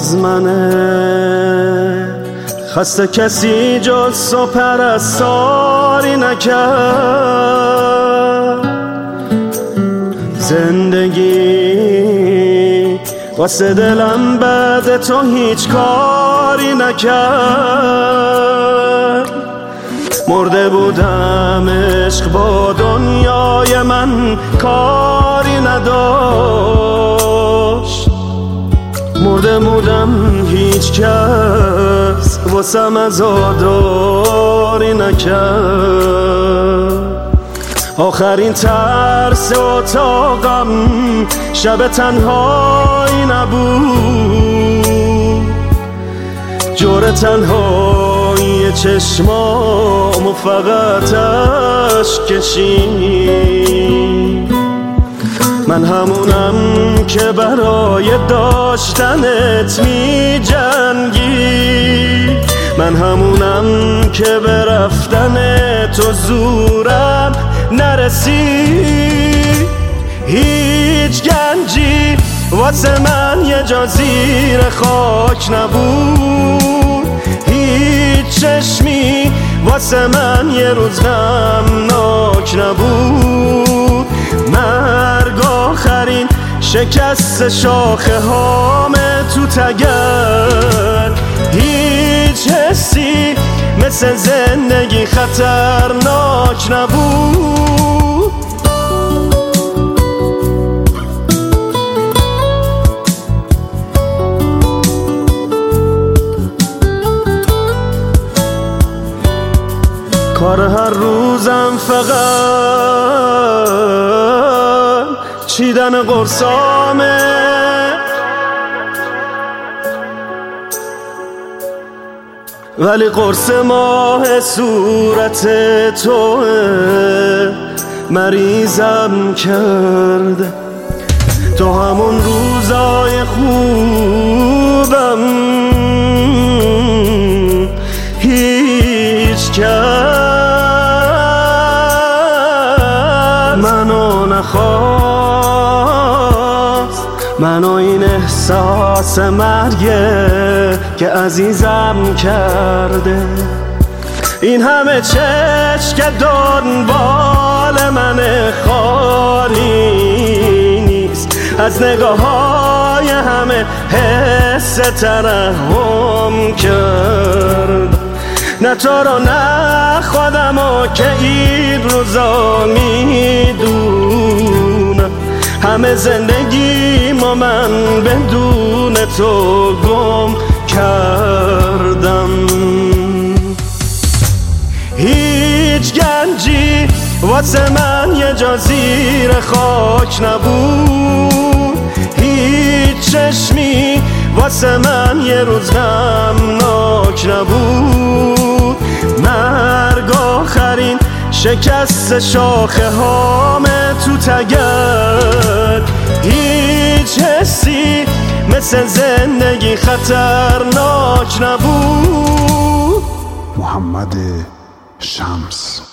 از منه. خسته کسی جز تو پرستاری نکرد. زندگی واسه دلم بعد تو هیچ کاری نکرد. مرده بودم عشق با دنیای من کاری نداشت. مرده بودم هیچ کس واسم عزاداری نکرد. آخرین ترس اتاقم شب تنهایی نبود. جور تنهایی چشمام و فقط اشک کشید. من همونم که برای داشتنت می جنگی. من همونم که به رفتن تو زورم نرسید. هیچ گنجی واسه من یه جا زیر خاک نبود. هیچ چشمی واسه من یه روز غمناک نبود. مرگ آخرین شکست شاخه هام تو تگر. هیچ حسی مثل زندگی خطرناک نبود. کار هر روزم فقط چیدن قرصامه. ولی قرص ماه صورت توه مریضم کرده. تو همون روزای خوبم هیچ کس منو نخواست. منو این احساس مرگه که عزیزم کرده. این همه چشم که دنبال من خالی نیست. از نگاه های همه حس ترحم کرد. نه تو رو نه خودمو که این روزا میدونم. همه زندگیمو من بدون تو گم کردم. هیچ گنجی واسه من یه جا زیر خاک نبود. هیچ چشمی واسه من یه روز غمناک نبود. مرگ آخرین شکست شاخه هام تو تگر. هیچ حسی مثل زندگی خطرناک نبود. محمد شمس.